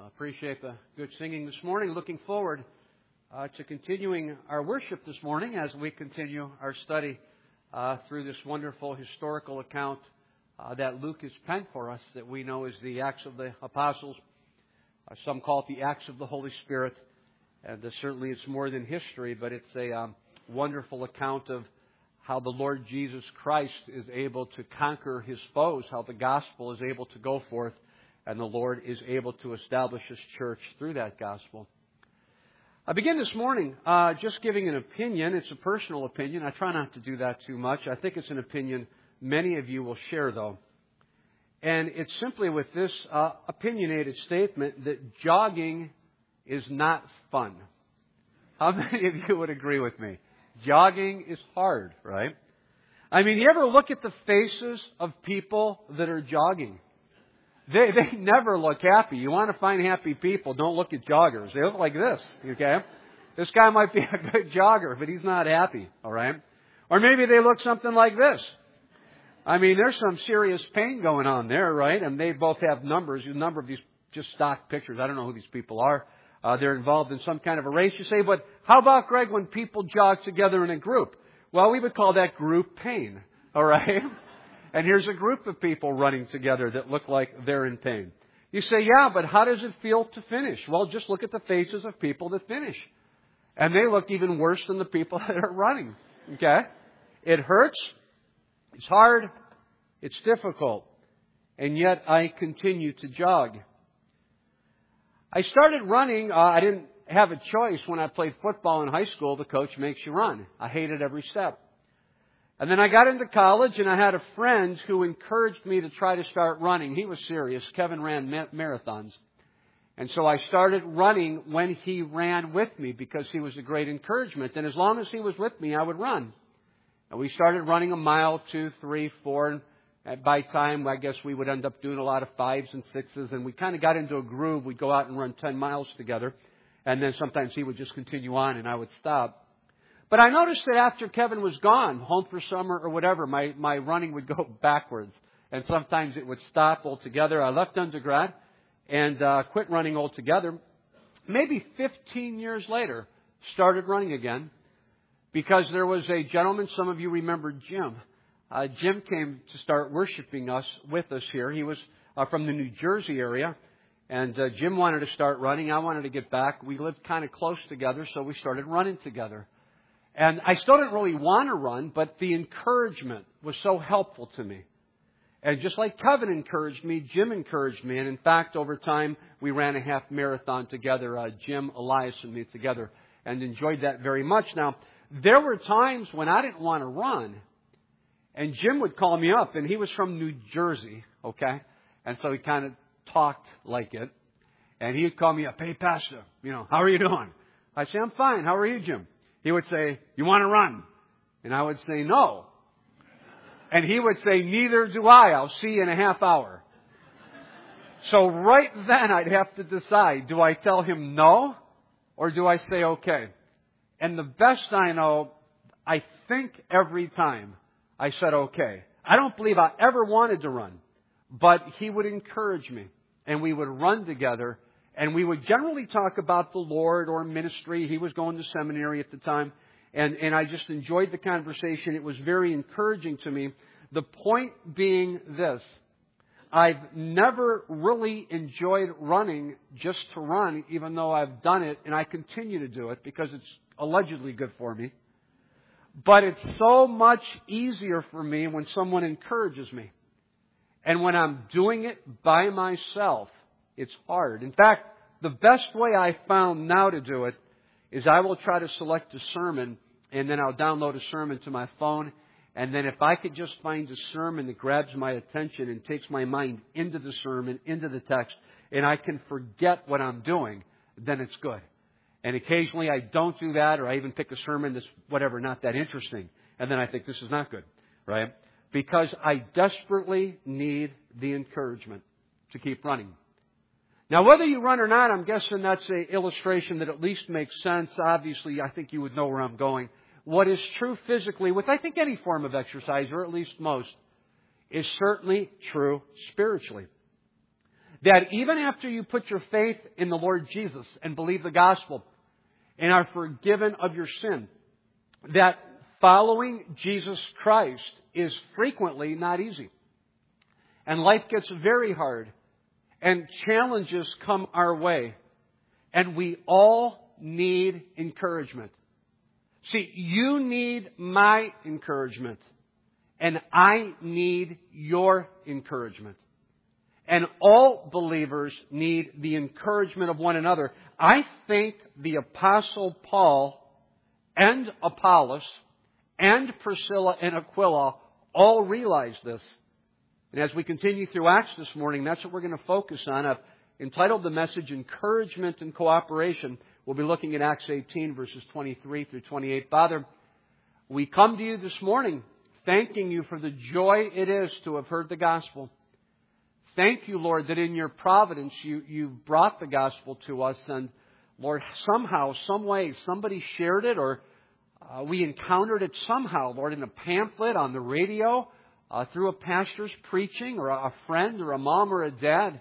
Appreciate the good singing this morning. Looking forward to continuing our worship this morning as we continue our study through this wonderful historical account that Luke has penned for us that we know is the Acts of the Apostles. Some call it the Acts of the Holy Spirit. And certainly it's more than history, but it's a wonderful account of how the Lord Jesus Christ is able to conquer His foes, how the gospel is able to go forth, and the Lord is able to establish His church through that gospel. I begin this morning just giving an opinion. It's a personal opinion. I try not to do that too much. I think it's an opinion many of you will share, though. And it's simply with this opinionated statement that jogging is not fun. How many of you would agree with me? Jogging is hard, right? I mean, you ever look at the faces of people that are jogging? They never look happy. You want to find happy people, don't look at joggers. They look like this, okay? This guy might be a good jogger, but he's not happy, all right? Or maybe they look something like this. I mean, there's some serious pain going on there, right? And they both have numbers. A number of these just stock pictures. I don't know who these people are. They're involved in some kind of a race. You say, but how about, Greg, when people jog together in a group? Well, we would call that group pain, all right? And here's a group of people running together that look like they're in pain. You say, yeah, but how does it feel to finish? Well, just look at the faces of people that finish. And they look even worse than the people that are running, okay? It hurts. It's hard. It's difficult. And yet I continue to jog. I started running. I didn't have a choice when I played football in high school. The coach makes you run. I hated every step. And then I got into college and I had a friend who encouraged me to try to start running. He was serious. Kevin ran marathons. And so I started running when he ran with me because he was a great encouragement. And as long as he was with me, I would run. And we started running a mile, 2, 3, 4. And by time, I guess we would end up doing a lot of 5s and 6s. And we kind of got into a groove. We'd go out and run 10 miles together. And then sometimes he would just continue on and I would stop. But I noticed that after Kevin was gone, home for summer or whatever, my running would go backwards. And sometimes it would stop altogether. I left undergrad and quit running altogether. Maybe 15 years later, started running again because there was a gentleman, some of you remember Jim. Jim came to start worshiping with us here. He was from the New Jersey area. And Jim wanted to start running. I wanted to get back. We lived kind of close together, so we started running together. And I still didn't really want to run, but the encouragement was so helpful to me. And just like Kevin encouraged me, Jim encouraged me. And in fact, over time, we ran a half marathon together, Jim, Elias, and me together, and enjoyed that very much. Now, there were times when I didn't want to run, and Jim would call me up, and he was from New Jersey, okay? And so he kind of talked like it. And he would call me up, hey, Pastor, how are you doing? I'd say, I'm fine. How are you, Jim? He would say, you want to run? And I would say, no. And he would say, neither do I. I'll see you in a half hour. So right then I'd have to decide, do I tell him no or do I say okay? And the best I know, I think every time I said okay. I don't believe I ever wanted to run, but he would encourage me and we would run together. And we would generally talk about the Lord or ministry. He was going to seminary at the time. And I just enjoyed the conversation. It was very encouraging to me. The point being this. I've never really enjoyed running just to run, even though I've done it. And I continue to do it because it's allegedly good for me. But it's so much easier for me when someone encourages me. And when I'm doing it by myself, it's hard. In fact, the best way I found now to do it is I will try to select a sermon and then I'll download a sermon to my phone. And then if I could just find a sermon that grabs my attention and takes my mind into the sermon, into the text, and I can forget what I'm doing, then it's good. And occasionally I don't do that, or I even pick a sermon that's not that interesting. And then I think this is not good, right? Because I desperately need the encouragement to keep running. Now, whether you run or not, I'm guessing that's an illustration that at least makes sense. Obviously, I think you would know where I'm going. What is true physically with, I think, any form of exercise, or at least most, is certainly true spiritually. that even after you put your faith in the Lord Jesus and believe the gospel and are forgiven of your sin, that following Jesus Christ is frequently not easy. And life gets very hard. And challenges come our way. And we all need encouragement. See, you need my encouragement. And I need your encouragement. And all believers need the encouragement of one another. I think the Apostle Paul and Apollos and Priscilla and Aquila all realized this. And as we continue through Acts this morning, that's what we're going to focus on. I've entitled the message, Encouragement and Cooperation. We'll be looking at Acts 18, verses 23 through 28. Father, we come to you this morning thanking you for the joy it is to have heard the gospel. Thank you, Lord, that in your providence you brought the gospel to us. And, Lord, somehow, some way, somebody shared it or we encountered it somehow, Lord, in a pamphlet, on the radio, through a pastor's preaching, or a friend, or a mom, or a dad.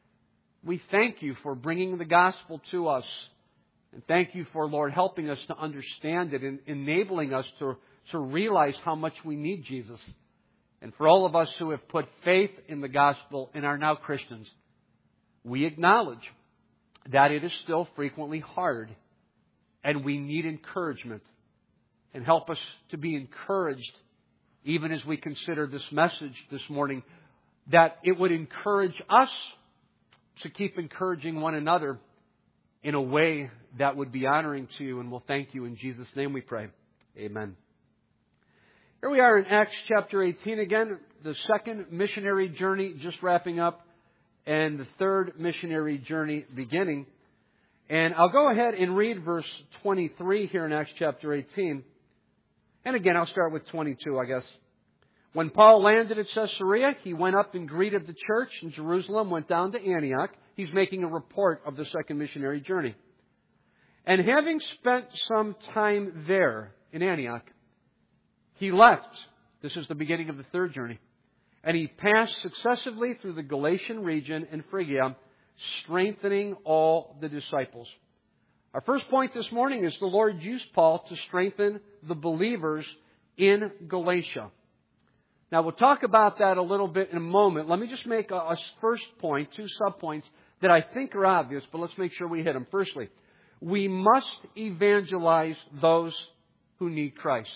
We thank you for bringing the gospel to us. And thank you for, Lord, helping us to understand it and enabling us to realize how much we need Jesus. And for all of us who have put faith in the gospel and are now Christians, we acknowledge that it is still frequently hard and we need encouragement. And help us to be encouraged even as we consider this message this morning, that it would encourage us to keep encouraging one another in a way that would be honoring to you. And we'll thank you in Jesus' name we pray. Amen. Here we are in Acts chapter 18 again, the second missionary journey just wrapping up and the third missionary journey beginning. And I'll go ahead and read verse 23 here in Acts chapter 18. And again, I'll start with 22, I guess. When Paul landed at Caesarea, he went up and greeted the church in Jerusalem, went down to Antioch. He's making a report of the second missionary journey. And having spent some time there in Antioch, he left. This is the beginning of the third journey. And he passed successively through the Galatian region and Phrygia, strengthening all the disciples. Our first point this morning is the Lord used Paul to strengthen the believers in Galatia. Now, we'll talk about that a little bit in a moment. Let me just make a first point, two subpoints that I think are obvious, but let's make sure we hit them. Firstly, we must evangelize those who need Christ.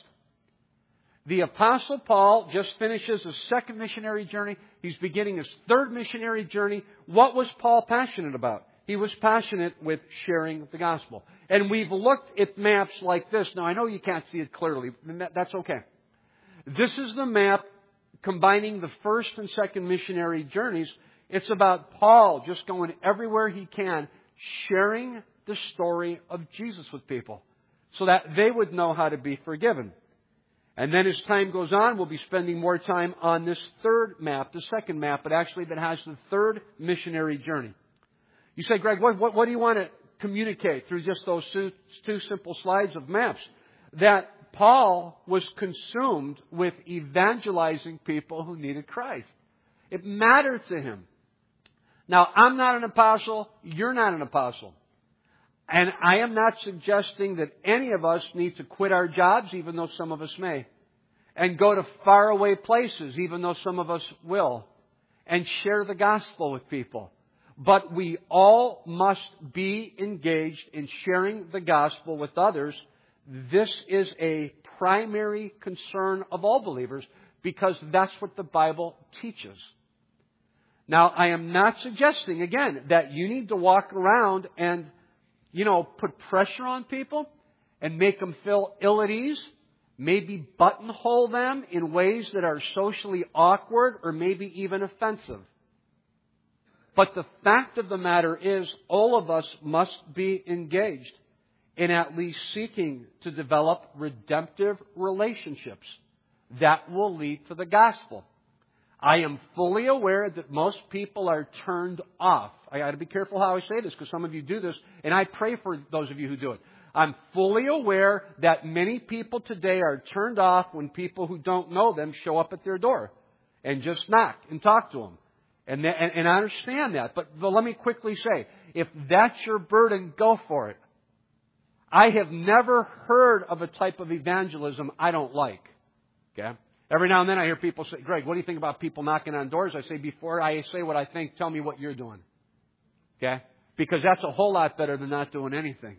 The Apostle Paul just finishes his second missionary journey. He's beginning his third missionary journey. What was Paul passionate about? He was passionate with sharing the gospel. And we've looked at maps like this. Now, I know you can't see it clearly. That's okay. This is the map combining the first and second missionary journeys. It's about Paul just going everywhere he can, sharing the story of Jesus with people so that they would know how to be forgiven. And then as time goes on, we'll be spending more time on this third map, the second map, but actually that has the third missionary journey. You say, Greg, what do you want to communicate through just those two simple slides of maps? That Paul was consumed with evangelizing people who needed Christ. It mattered to him. Now, I'm not an apostle. You're not an apostle. And I am not suggesting that any of us need to quit our jobs, even though some of us may, and go to faraway places, even though some of us will, and share the gospel with people. But we all must be engaged in sharing the gospel with others. This is a primary concern of all believers because that's what the Bible teaches. Now, I am not suggesting, again, that you need to walk around and, put pressure on people and make them feel ill at ease, maybe buttonhole them in ways that are socially awkward or maybe even offensive. But the fact of the matter is, all of us must be engaged in at least seeking to develop redemptive relationships that will lead to the gospel. I am fully aware that most people are turned off. I got to be careful how I say this because some of you do this, and I pray for those of you who do it. I'm fully aware that many people today are turned off when people who don't know them show up at their door and just knock and talk to them. And I understand that. But let me quickly say, if that's your burden, go for it. I have never heard of a type of evangelism I don't like. Okay? Every now and then I hear people say, Greg, what do you think about people knocking on doors? I say, before I say what I think, tell me what you're doing. Okay? Because that's a whole lot better than not doing anything.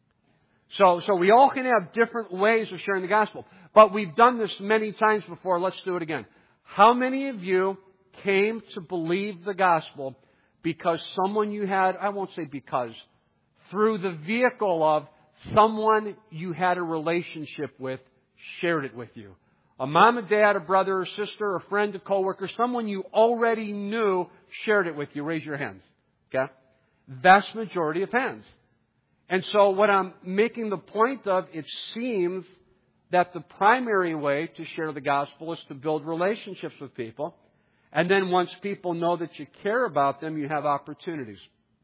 So we all can have different ways of sharing the gospel. But we've done this many times before. Let's do it again. How many of you came to believe the gospel because someone you had, I won't say because, through the vehicle of someone you had a relationship with, shared it with you? A mom, a dad, a brother or sister, a friend, a coworker, someone you already knew shared it with you. Raise your hands. Okay? Vast majority of hands. And so what I'm making the point of, it seems that the primary way to share the gospel is to build relationships with people. And then once people know that you care about them, you have opportunities.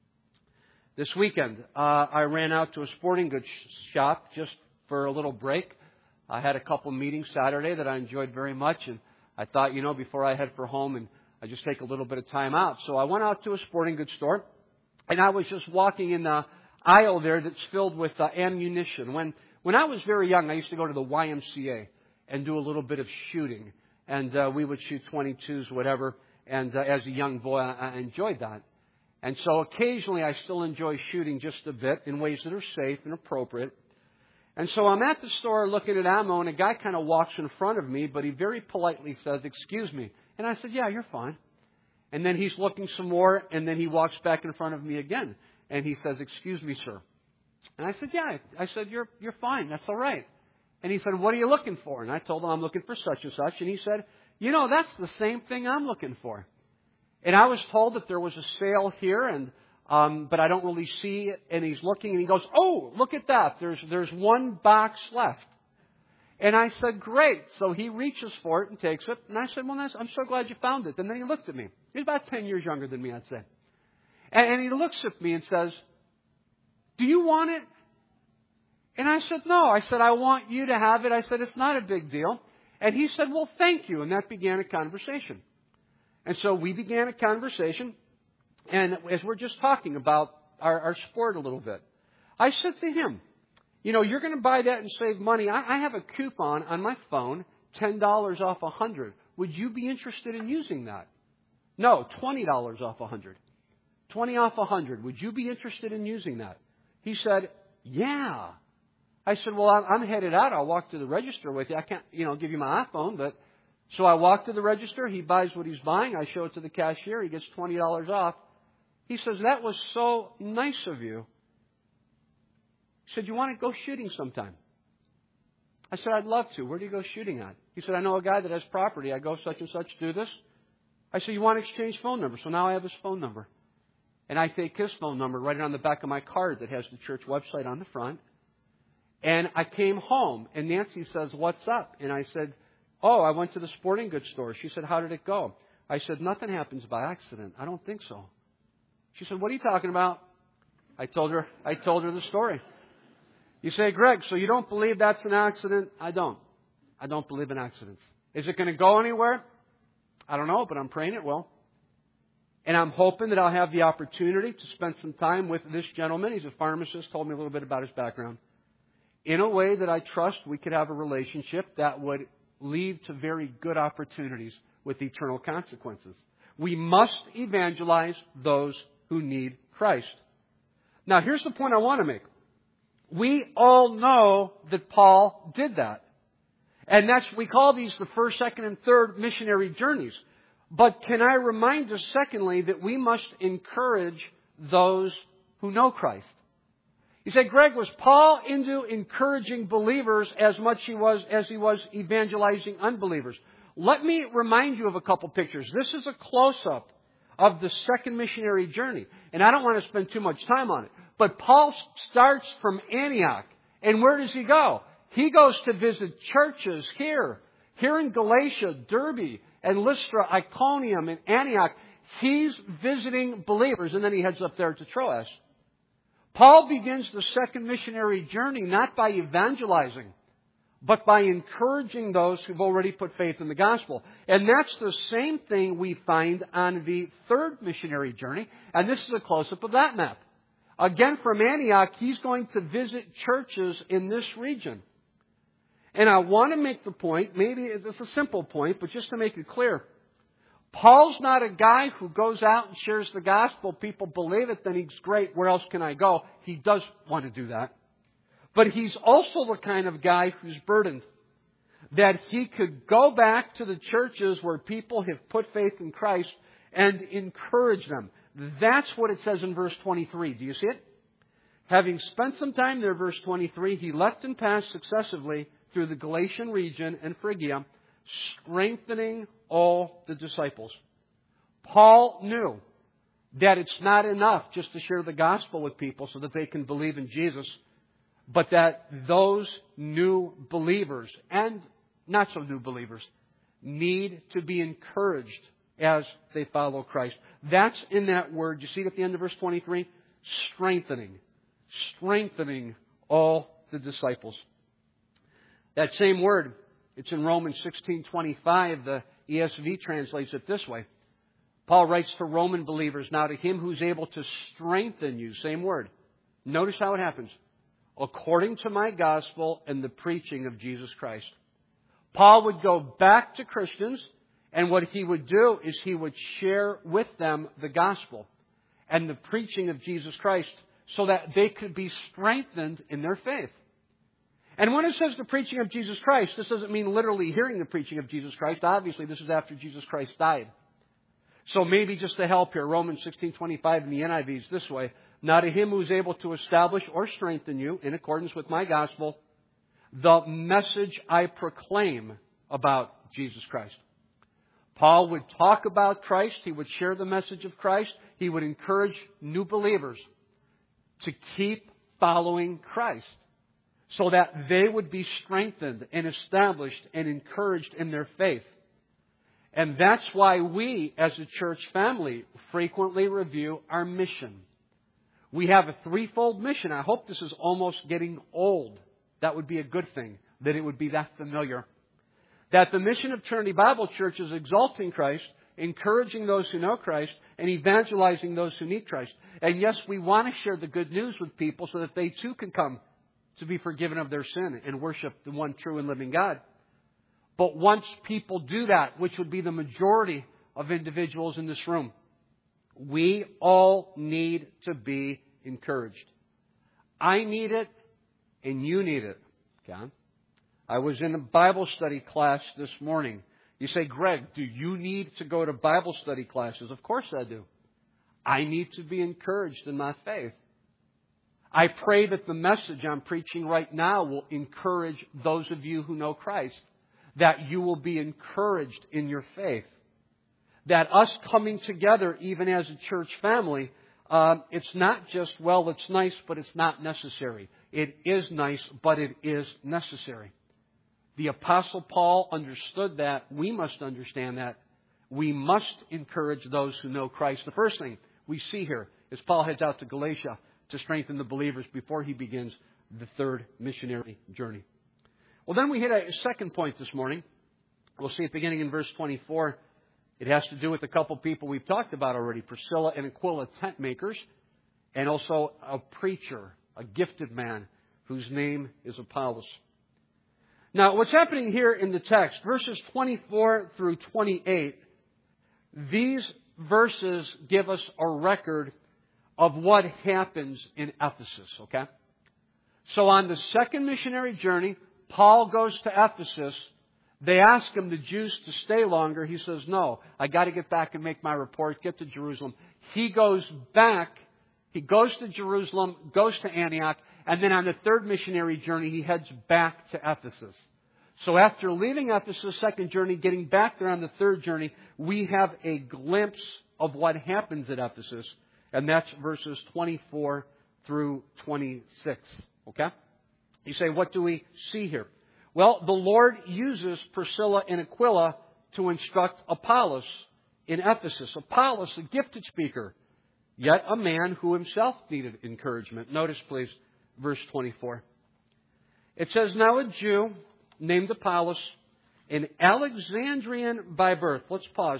This weekend, I ran out to a sporting goods shop just for a little break. I had a couple meetings Saturday that I enjoyed very much, and I thought, before I head for home, and I just take a little bit of time out. So I went out to a sporting goods store, and I was just walking in the aisle there that's filled with ammunition. When I was very young, I used to go to the YMCA and do a little bit of shooting, and we would shoot .22s, whatever. And as a young boy, I enjoyed that. And so occasionally, I still enjoy shooting just a bit in ways that are safe and appropriate. And so I'm at the store looking at ammo, and a guy kind of walks in front of me, but he very politely says, "Excuse me." And I said, "Yeah, you're fine." And then he's looking some more, and then he walks back in front of me again. And he says, "Excuse me, sir." And I said, "Yeah." I said, You're fine. That's all right." And he said, "What are you looking for?" And I told him, "I'm looking for such and such." And he said, "That's the same thing I'm looking for." And I was told that there was a sale here, and but I don't really see it. And he's looking, and he goes, "Oh, look at that. There's one box left." And I said, "Great." So he reaches for it and takes it. And I said, "Well, I'm so glad you found it." And then he looked at me. He's about 10 years younger than me, I'd say. And he looks at me and says, "Do you want it?" And I said, "No." I said, "I want you to have it." I said, "It's not a big deal." And he said, "Well, thank you." And that began a conversation. And so we began a conversation. And as we're just talking about our sport a little bit, I said to him, "You're going to buy that and save money. I have a coupon on my phone, $10 off 100. Would you be interested in using that?" "No, $20 off 100. 20 off 100. Would you be interested in using that?" He said, "Yeah." I said, "Well, I'm headed out. I'll walk to the register with you. I can't, give you my iPhone, but..." So I walk to the register. He buys what he's buying. I show it to the cashier. He gets $20 off. He says, "That was so nice of you." He said, "You want to go shooting sometime?" I said, "I'd love to. Where do you go shooting at?" He said, "I know a guy that has property. I go such and such, do this." I said, "You want to exchange phone numbers?" So now I have his phone number. And I take his phone number, write it on the back of my card that has the church website on the front. And I came home, and Nancy says, "What's up?" And I said, "Oh, I went to the sporting goods store." She said, "How did it go?" I said, "Nothing happens by accident. I don't think so." She said, "What are you talking about?" I told her the story. You say, "Greg, so you don't believe that's an accident?" I don't. I don't believe in accidents. Is it going to go anywhere? I don't know, but I'm praying it will. And I'm hoping that I'll have the opportunity to spend some time with this gentleman. He's a pharmacist, told me a little bit about his background. In a way that I trust we could have a relationship that would lead to very good opportunities with eternal consequences. We must evangelize those who need Christ. Now, here's the point I want to make. We all know that Paul did that. And we call these the first, second, and third missionary journeys. But can I remind us, secondly, that we must encourage those who know Christ? You say, "Greg, was Paul into encouraging believers as much as he was evangelizing unbelievers?" Let me remind you of a couple pictures. This is a close-up of the second missionary journey. And I don't want to spend too much time on it. But Paul starts from Antioch. And where does he go? He goes to visit churches here in Galatia, Derbe, and Lystra, Iconium, and Antioch. He's visiting believers, and then he heads up there to Troas. Paul begins the second missionary journey not by evangelizing, but by encouraging those who've already put faith in the gospel. And that's the same thing we find on the third missionary journey, and this is a close-up of that map. Again, from Antioch, he's going to visit churches in this region. And I want to make the point, maybe it's a simple point, but just to make it clear, Paul's not a guy who goes out and shares the gospel. People believe it, then he's great. Where else can I go? He does want to do that. But he's also the kind of guy who's burdened. That he could go back to the churches where people have put faith in Christ and encourage them. That's what it says in verse 23. Do you see it? Having spent some time there, verse 23, he left and passed successively through the Galatian region and Phrygia, strengthening all the disciples. Paul knew that it's not enough just to share the gospel with people so that they can believe in Jesus, but that those new believers and not so new believers need to be encouraged as they follow Christ. That's in that word. You see it at the end of verse 23? Strengthening. Strengthening all the disciples. That same word, it's in Romans 16:25. The ESV translates it this way. Paul writes to Roman believers, now to him who's able to strengthen you, same word. Notice how it happens. According to my gospel and the preaching of Jesus Christ. Paul would go back to Christians, and what he would do is he would share with them the gospel and the preaching of Jesus Christ so that they could be strengthened in their faith. And when it says the preaching of Jesus Christ, this doesn't mean literally hearing the preaching of Jesus Christ. Obviously, this is after Jesus Christ died. So maybe just to help here, Romans 16:25 in the NIV is this way. Now to him who is able to establish or strengthen you in accordance with my gospel, the message I proclaim about Jesus Christ. Paul would talk about Christ. He would share the message of Christ. He would encourage new believers to keep following Christ so that they would be strengthened and established and encouraged in their faith. And that's why we, as a church family, frequently review our mission. We have a threefold mission. I hope this is almost getting old. That would be a good thing, that it would be that familiar. That the mission of Trinity Bible Church is exalting Christ, encouraging those who know Christ, and evangelizing those who need Christ. And yes, we want to share the good news with people so that they too can come to be forgiven of their sin and worship the one true and living God. But once people do that, which would be the majority of individuals in this room, we all need to be encouraged. I need it, and you need it. Okay? I was in a Bible study class this morning. You say, Greg, do you need to go to Bible study classes? Of course I do. I need to be encouraged in my faith. I pray that the message I'm preaching right now will encourage those of you who know Christ, that you will be encouraged in your faith. That us coming together, even as a church family, it's not just, well, it's nice, but it's not necessary. It is nice, but it is necessary. The Apostle Paul understood that. We must understand that. We must encourage those who know Christ. The first thing we see here is Paul heads out to Galatia to strengthen the believers before he begins the third missionary journey. Well, then we hit a second point this morning. We'll see it beginning in verse 24. It has to do with a couple people we've talked about already, Priscilla and Aquila, tent makers, and also a preacher, a gifted man whose name is Apollos. Now, what's happening here in the text, verses 24 through 28, these verses give us a record of what happens in Ephesus, okay? So on the second missionary journey, Paul goes to Ephesus. They ask him, the Jews, to stay longer. He says, no, I got to get back and make my report, get to Jerusalem. He goes back. He goes to Jerusalem, goes to Antioch, and then on the third missionary journey, he heads back to Ephesus. So after leaving Ephesus, second journey, getting back there on the third journey, we have a glimpse of what happens at Ephesus, and that's verses 24 through 26. Okay? You say, what do we see here? Well, the Lord uses Priscilla and Aquila to instruct Apollos in Ephesus. Apollos, a gifted speaker, yet a man who himself needed encouragement. Notice, please, verse 24. It says, now a Jew named Apollos, an Alexandrian by birth. Let's pause.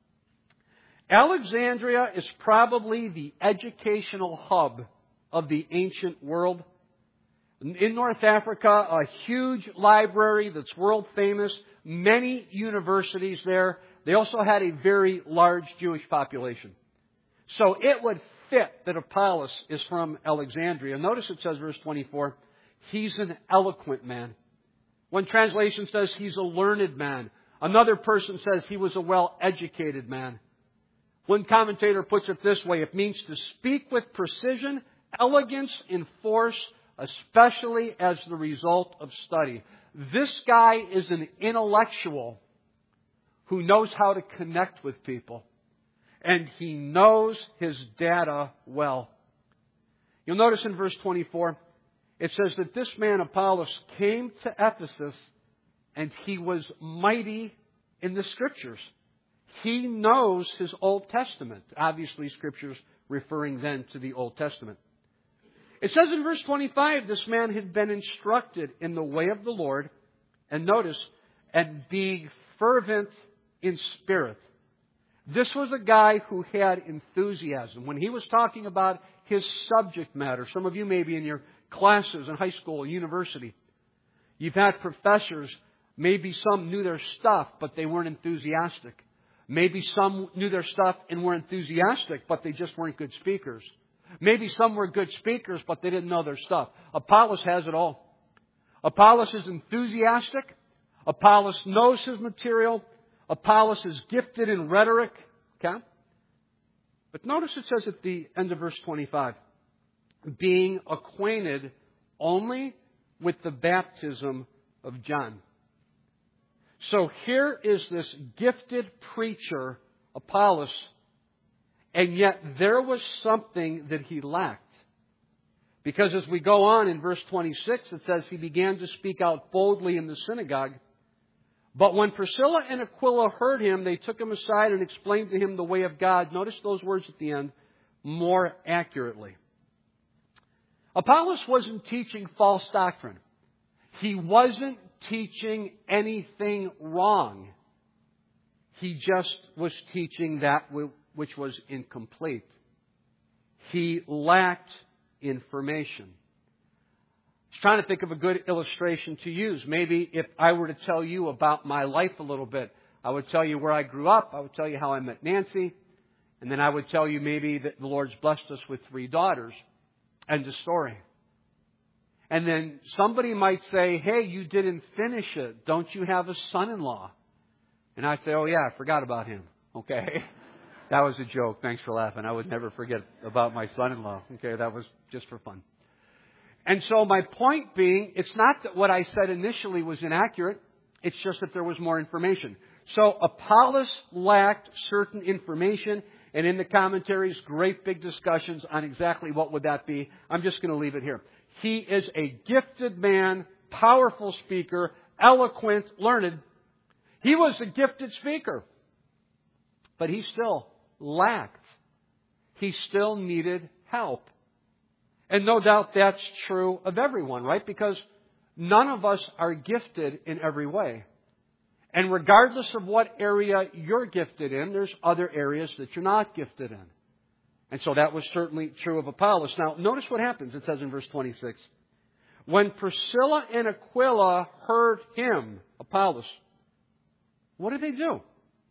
Alexandria is probably the educational hub of the ancient world. In North Africa, a huge library that's world famous, many universities there. They also had a very large Jewish population. So it would fit that Apollos is from Alexandria. Notice it says, verse 24, he's an eloquent man. One translation says he's a learned man. Another person says he was a well-educated man. One commentator puts it this way, it means to speak with precision, elegance, and force, especially as the result of study. This guy is an intellectual who knows how to connect with people. And he knows his data well. You'll notice in verse 24, it says that this man Apollos came to Ephesus and he was mighty in the Scriptures. He knows his Old Testament. Obviously, Scriptures referring then to the Old Testament. It says in verse 25, this man had been instructed in the way of the Lord, and notice, and being fervent in spirit. This was a guy who had enthusiasm. When he was talking about his subject matter, some of you may be in your classes in high school or university. You've had professors, maybe some knew their stuff, but they weren't enthusiastic. Maybe some knew their stuff and were enthusiastic, but they just weren't good speakers. Maybe some were good speakers, but they didn't know their stuff. Apollos has it all. Apollos is enthusiastic. Apollos knows his material. Apollos is gifted in rhetoric. Okay? But notice it says at the end of verse 25, being acquainted only with the baptism of John. So here is this gifted preacher, Apollos, and yet there was something that he lacked. Because as we go on in verse 26, it says he began to speak out boldly in the synagogue. But when Priscilla and Aquila heard him, they took him aside and explained to him the way of God. Notice those words at the end, more accurately. Apollos wasn't teaching false doctrine. He wasn't teaching anything wrong. He just was teaching that which was incomplete. He lacked information. I was trying to think of a good illustration to use. Maybe if I were to tell you about my life a little bit, I would tell you where I grew up. I would tell you how I met Nancy. And then I would tell you maybe that the Lord's blessed us with 3 daughters. End of story. And then somebody might say, hey, you didn't finish it. Don't you have a son-in-law? And I say, oh yeah, I forgot about him. Okay. That was a joke. Thanks for laughing. I would never forget about my son-in-law. Okay, that was just for fun. And so my point being, it's not that what I said initially was inaccurate. It's just that there was more information. So Apollos lacked certain information. And in the commentaries, great big discussions on exactly what would that be. I'm just going to leave it here. He is a gifted man, powerful speaker, eloquent, learned. He was a gifted speaker. But he still lacked. He still needed help. And no doubt that's true of everyone, right? Because none of us are gifted in every way. And regardless of what area you're gifted in, there's other areas that you're not gifted in. And so that was certainly true of Apollos. Now, notice what happens. It says in verse 26. When Priscilla and Aquila heard him, Apollos, what did they do?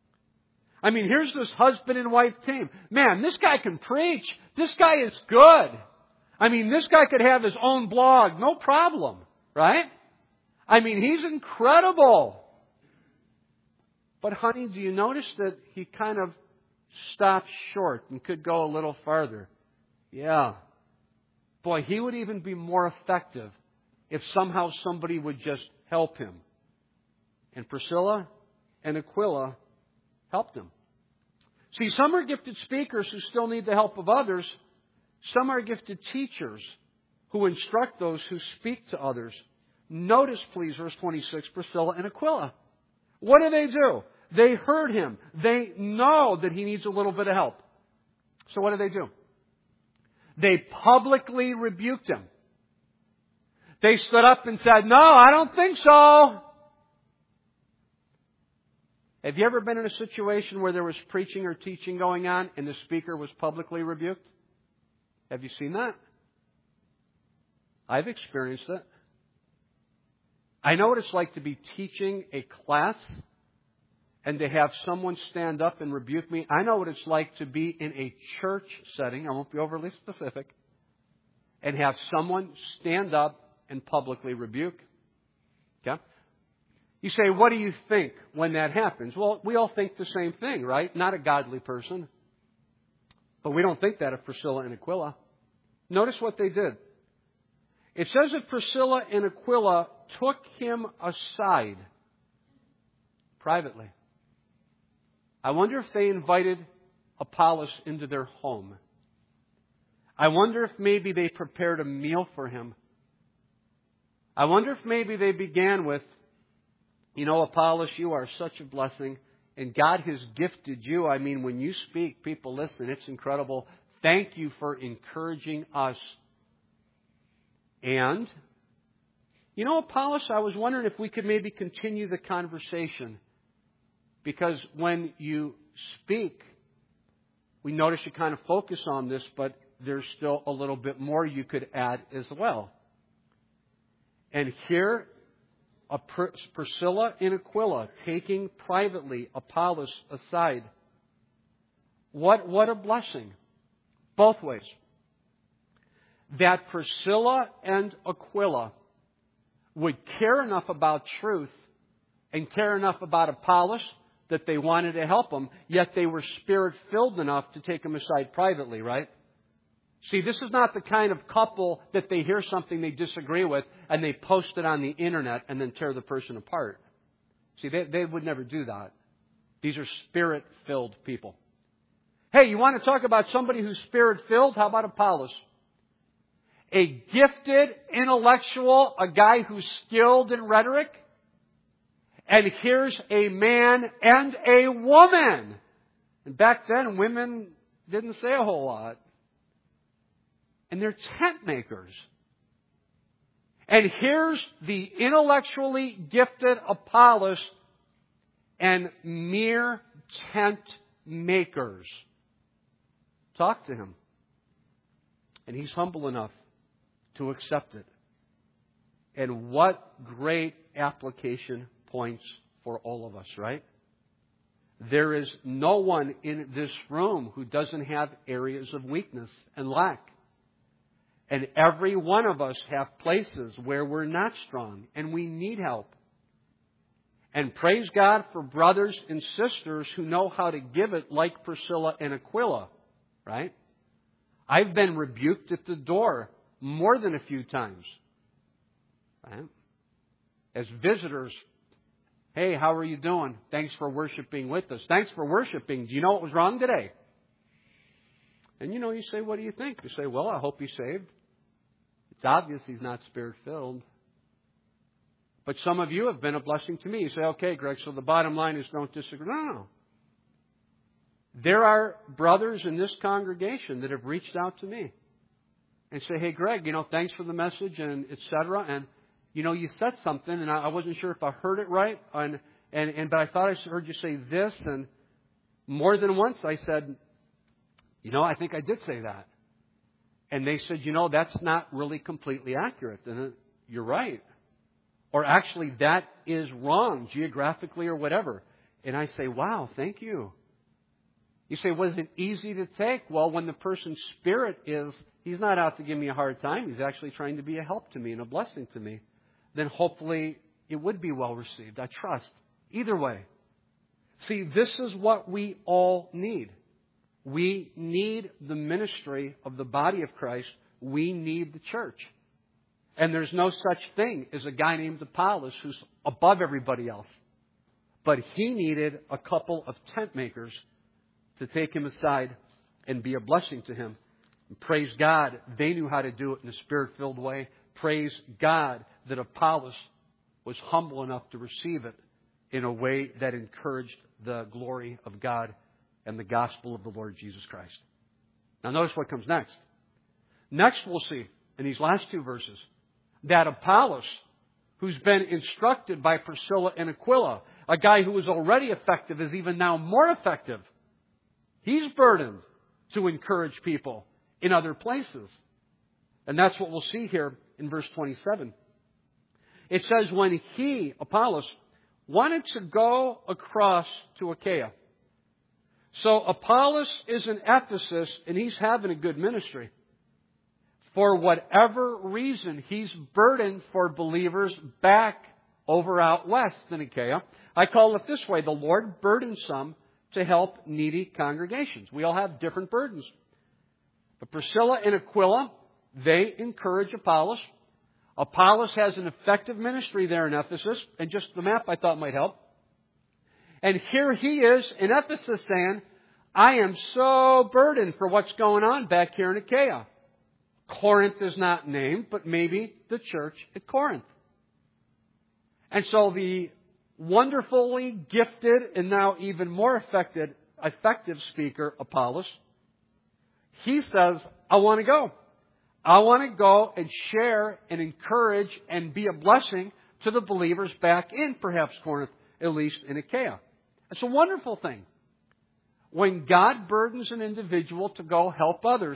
I mean, here's this husband and wife team. Man, this guy can preach. This guy is good. I mean, this guy could have his own blog. No problem. Right? I mean, he's incredible. But honey, do you notice that he kind of stopped short and could go a little farther? Yeah. Boy, he would even be more effective if somehow somebody would just help him. And Priscilla and Aquila helped him. See, some are gifted speakers who still need the help of others. Some are gifted teachers who instruct those who speak to others. Notice, please, verse 26, Priscilla and Aquila. What do? They heard him. They know that he needs a little bit of help. So what do? They publicly rebuked him. They stood up and said, no, I don't think so. Have you ever been in a situation where there was preaching or teaching going on and the speaker was publicly rebuked? Have you seen that? I've experienced it. I know what it's like to be teaching a class and to have someone stand up and rebuke me. I know what it's like to be in a church setting, I won't be overly specific, and have someone stand up and publicly rebuke. Okay? You say, what do you think when that happens? Well, we all think the same thing, right? Not a godly person. But we don't think that of Priscilla and Aquila. Notice what they did. It says that Priscilla and Aquila took him aside privately. I wonder if they invited Apollos into their home. I wonder if maybe they prepared a meal for him. I wonder if maybe they began with, you know, Apollos, you are such a blessing, and God has gifted you. I mean, when you speak, people listen. It's incredible. Thank you for encouraging us. And, you know, Apollos, I was wondering if we could maybe continue the conversation. Because when you speak, we notice you kind of focus on this, but there's still a little bit more you could add as well. And here, Priscilla and Aquila taking privately Apollos aside. What a blessing. Both ways. That Priscilla and Aquila would care enough about truth and care enough about Apollos that they wanted to help him, yet they were Spirit-filled enough to take him aside privately, right? See, this is not the kind of couple that they hear something they disagree with and they post it on the internet and then tear the person apart. See, they would never do that. These are Spirit-filled people. Hey, you want to talk about somebody who's Spirit-filled? How about Apollos? A gifted intellectual, a guy who's skilled in rhetoric. And here's a man and a woman. And back then, women didn't say a whole lot. And they're tent makers. And here's the intellectually gifted Apollos and mere tent makers. Talk to him. And he's humble enough to accept it. And what great application points for all of us, right? There is no one in this room who doesn't have areas of weakness and lack. And every one of us have places where we're not strong and we need help. And praise God for brothers and sisters who know how to give it like Priscilla and Aquila, right? I've been rebuked at the door more than a few times, right? As visitors, hey, how are you doing? Thanks for worshiping with us. Thanks for worshiping. Do you know what was wrong today? And you know, you say, what do you think? You say, well, I hope he's saved. It's obvious he's not Spirit-filled. But some of you have been a blessing to me. You say, okay, Greg, so the bottom line is don't disagree. No. There are brothers in this congregation that have reached out to me and say, hey, Greg, you know, thanks for the message and et cetera. And, you know, you said something and I wasn't sure if I heard it right. But I thought I heard you say this. And more than once I said, you know, I think I did say that. And they said, you know, that's not really completely accurate. And you're right. Or actually, that is wrong geographically or whatever. And I say, wow, thank you. You say, was it easy to take? Well, when the person's spirit is, he's not out to give me a hard time. He's actually trying to be a help to me and a blessing to me. Then hopefully it would be well received. I trust. Either way. See, this is what we all need. We need the ministry of the body of Christ. We need the church. And there's no such thing as a guy named Apollos who's above everybody else. But he needed a couple of tent makers to take him aside and be a blessing to him. And praise God, they knew how to do it in a Spirit-filled way. Praise God that Apollos was humble enough to receive it in a way that encouraged the glory of God and the gospel of the Lord Jesus Christ. Now notice what comes next. Next we'll see in these last two verses that Apollos, who's been instructed by Priscilla and Aquila A guy who was already effective is even now more effective. He's burdened to encourage people in other places. And that's what we'll see here in verse 27. It says, when he, Apollos, wanted to go across to Achaia. So Apollos is in Ephesus and he's having a good ministry. For whatever reason, he's burdened for believers back over out west in Achaia. I call it this way: the Lord burdens some to help needy congregations. We all have different burdens. But Priscilla and Aquila, they encourage Apollos. Apollos has an effective ministry there in Ephesus, and just the map I thought might help. And here he is in Ephesus saying, I am so burdened for what's going on back here in Achaia. Corinth is not named, but maybe the church at Corinth. And so the wonderfully gifted and now even more effective speaker, Apollos, he says, I want to go. I want to go and share and encourage and be a blessing to the believers back in perhaps Corinth, at least in Achaia. It's a wonderful thing. When God burdens an individual to go help others,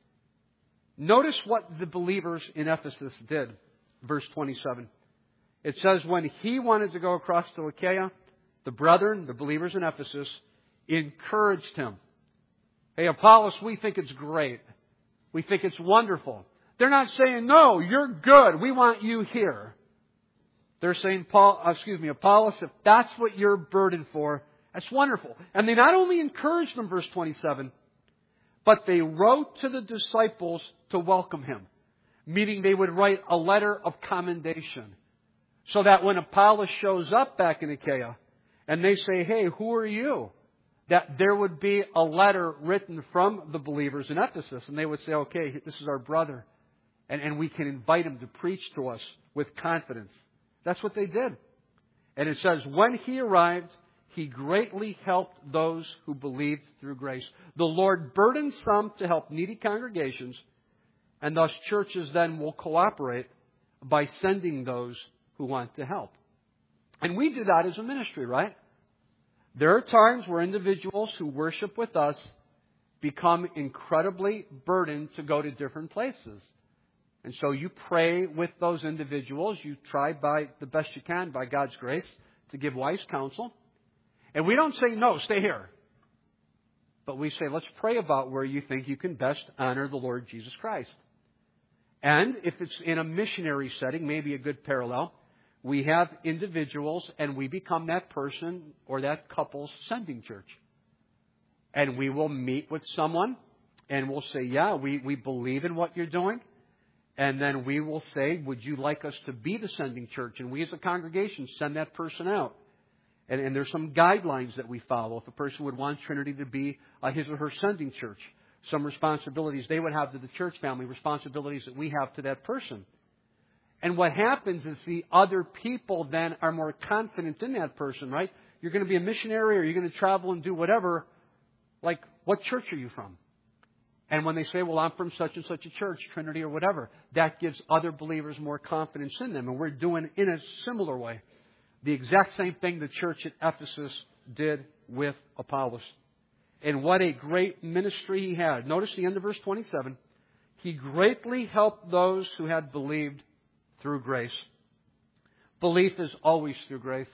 notice what the believers in Ephesus did. Verse 27. It says, when he wanted to go across to Achaia, the brethren, the believers in Ephesus, encouraged him. Hey, Apollos, we think it's great. We think it's wonderful. They're not saying, no, you're good. We want you here. They're saying, Apollos, if that's what you're burdened for, that's wonderful. And they not only encouraged him, verse 27, but they wrote to the disciples to welcome him. Meaning they would write a letter of commendation. So that when Apollos shows up back in Achaia and they say, hey, who are you? That there would be a letter written from the believers in Ephesus. And they would say, okay, this is our brother. And we can invite him to preach to us with confidence. That's what they did. And it says, when he arrived, he greatly helped those who believed through grace. The Lord burdened some to help needy congregations. And thus churches then will cooperate by sending those who want to help. And we do that as a ministry, right? There are times where individuals who worship with us become incredibly burdened to go to different places. And so you pray with those individuals. You try by the best you can, by God's grace, to give wise counsel. And we don't say, no, stay here. But we say, let's pray about where you think you can best honor the Lord Jesus Christ. And if it's in a missionary setting, maybe a good parallel, we have individuals and we become that person or that couple's sending church. And we will meet with someone and we'll say, yeah, we believe in what you're doing. And then we will say, would you like us to be the sending church? And we as a congregation send that person out. And there's some guidelines that we follow. If a person would want Trinity to be his or her sending church, some responsibilities they would have to the church family, responsibilities that we have to that person. And what happens is the other people then are more confident in that person, right? You're going to be a missionary or you're going to travel and do whatever. Like, what church are you from? And when they say, well, I'm from such and such a church, Trinity or whatever, that gives other believers more confidence in them. And we're doing in a similar way the exact same thing the church at Ephesus did with Apollos. And what a great ministry he had. Notice the end of verse 27. He greatly helped those who had believed through grace. Belief is always through grace.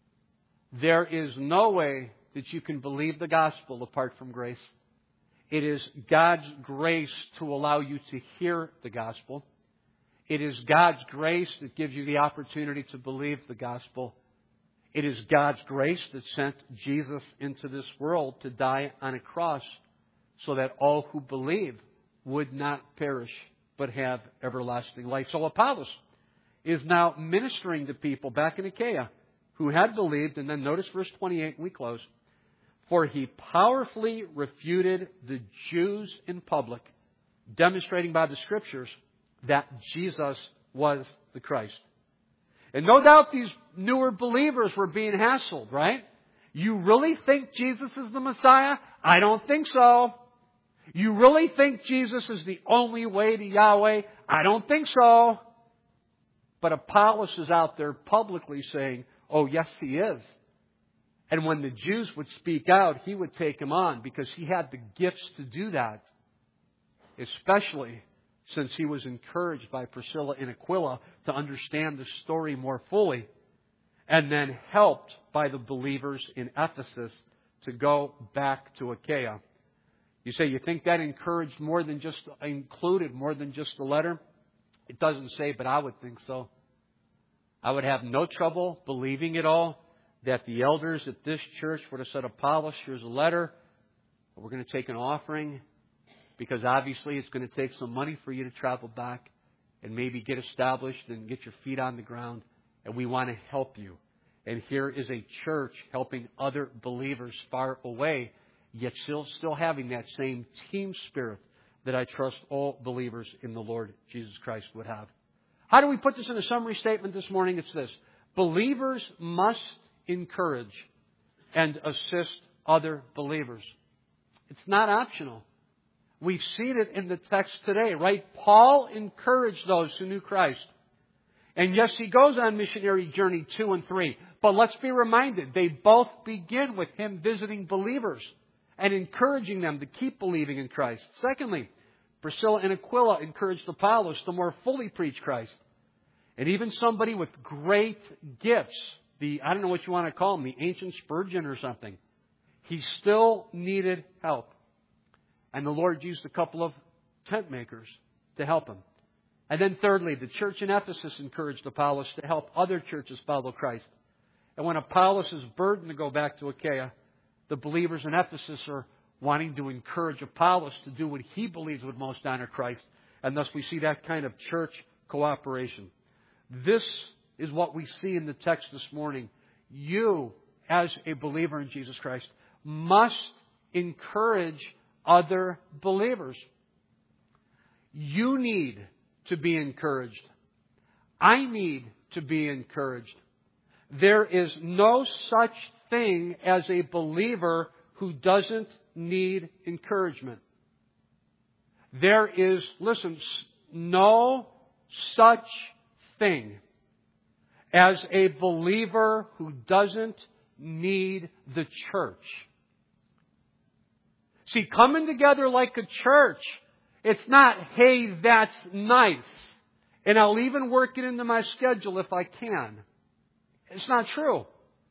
There is no way that you can believe the gospel apart from grace. It is God's grace to allow you to hear the gospel. It is God's grace that gives you the opportunity to believe the gospel. It is God's grace that sent Jesus into this world to die on a cross so that all who believe would not perish but have everlasting life. So Apollos is now ministering to people back in Achaia who had believed. And then notice verse 28, and we close. For he powerfully refuted the Jews in public, demonstrating by the Scriptures that Jesus was the Christ. And no doubt these newer believers were being hassled, right? You really think Jesus is the Messiah? I don't think so. You really think Jesus is the only way to Yahweh? I don't think so. But Apollos is out there publicly saying, oh, yes, he is. And when the Jews would speak out, he would take them on because he had the gifts to do that, especially since he was encouraged by Priscilla and Aquila to understand the story more fully, and then helped by the believers in Ephesus to go back to Achaia. You say, you think that included more than just the letter? It doesn't say, but I would think so. I would have no trouble believing it all, that the elders at this church would have said, Apollos, here's a letter. We're going to take an offering, because obviously it's going to take some money for you to travel back and maybe get established and get your feet on the ground. And we want to help you. And here is a church helping other believers far away, yet still having that same team spirit that I trust all believers in the Lord Jesus Christ would have. How do we put this in a summary statement this morning? It's this: believers must encourage and assist other believers. It's not optional. We've seen it in the text today, right? Paul encouraged those who knew Christ. And yes, he goes on missionary journey 2 and 3. But let's be reminded, they both begin with him visiting believers and encouraging them to keep believing in Christ. Secondly, Priscilla and Aquila encouraged Apollos to more fully preach Christ. And even somebody with great gifts, I don't know what you want to call him, the ancient Spurgeon or something, he still needed help. And the Lord used a couple of tent makers to help him. And then thirdly, the church in Ephesus encouraged Apollos to help other churches follow Christ. And when Apollos is burdened to go back to Achaia, the believers in Ephesus are wanting to encourage Apollos to do what he believes would most honor Christ. And thus we see that kind of church cooperation. This is what we see in the text this morning. You, as a believer in Jesus Christ, must encourage other believers. You need to be encouraged. I need to be encouraged. There is no such thing as a believer who doesn't need encouragement. There is, listen, no such thing as a believer who doesn't need the church. See, coming together like a church, it's not, hey, that's nice, and I'll even work it into my schedule if I can. It's not true.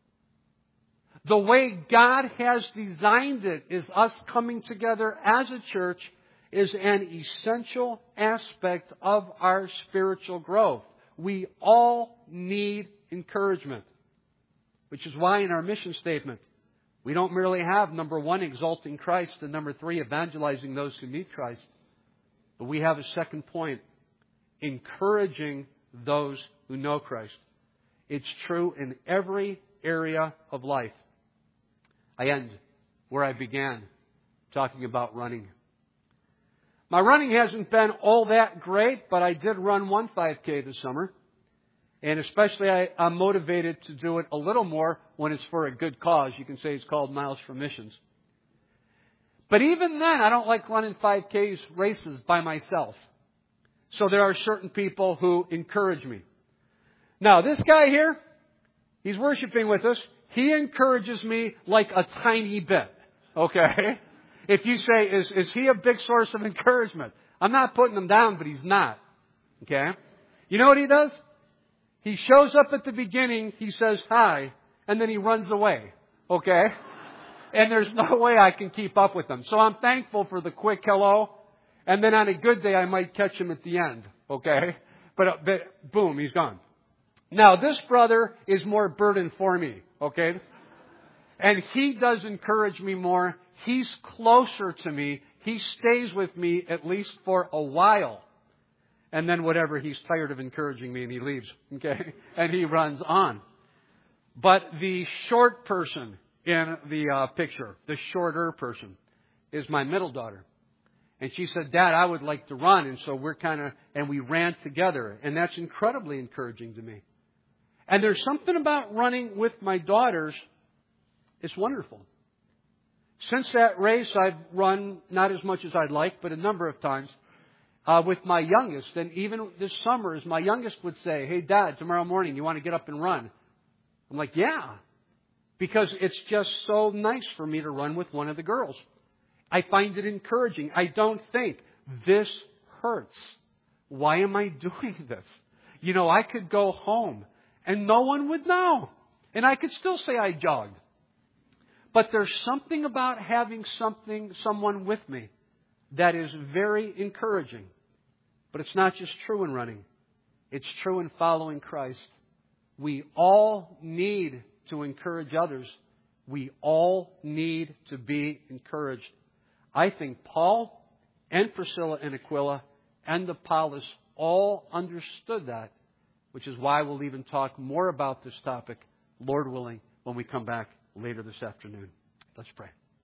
The way God has designed it is us coming together as a church is an essential aspect of our spiritual growth. We all need encouragement, which is why in our mission statement, we don't merely have, number 1, exalting Christ, and number 3, evangelizing those who meet Christ. But we have a second point, encouraging those who know Christ. It's true in every area of life. I end where I began, talking about running. My running hasn't been all that great, but I did run one 5K this summer. And especially I'm motivated to do it a little more when it's for a good cause. You can say it's called Miles for Missions. But even then, I don't like running 5K races by myself. So there are certain people who encourage me. Now, this guy here, he's worshiping with us. He encourages me like a tiny bit. Okay? If you say, is he a big source of encouragement? I'm not putting him down, but he's not. Okay? You know what he does? He shows up at the beginning, he says hi, and then he runs away. Okay? And there's no way I can keep up with him. So I'm thankful for the quick hello. And then on a good day, I might catch him at the end. Okay? But boom, he's gone. Now, this brother is more burden for me. Okay? And he does encourage me more. He's closer to me. He stays with me at least for a while. And then whatever, he's tired of encouraging me and he leaves. Okay? And he runs on. But the short person in the picture, the shorter person, is my middle daughter. And she said, Dad, I would like to run. And so we ran together. And that's incredibly encouraging to me. And there's something about running with my daughters. It's wonderful. Since that race, I've run not as much as I'd like, but a number of times with my youngest. And even this summer, as my youngest would say, hey, Dad, tomorrow morning, you want to get up and run? I'm like, yeah. because it's just so nice for me to run with one of the girls. I find it encouraging. I don't think, this hurts. Why am I doing this? You know, I could go home and no one would know. And I could still say I jogged. But there's something about having someone with me that is very encouraging. But it's not just true in running. It's true in following Christ. We all need to encourage others. We all need to be encouraged. I think Paul and Priscilla and Aquila and Apollos all understood that, which is why we'll even talk more about this topic, Lord willing, when we come back later this afternoon. Let's pray.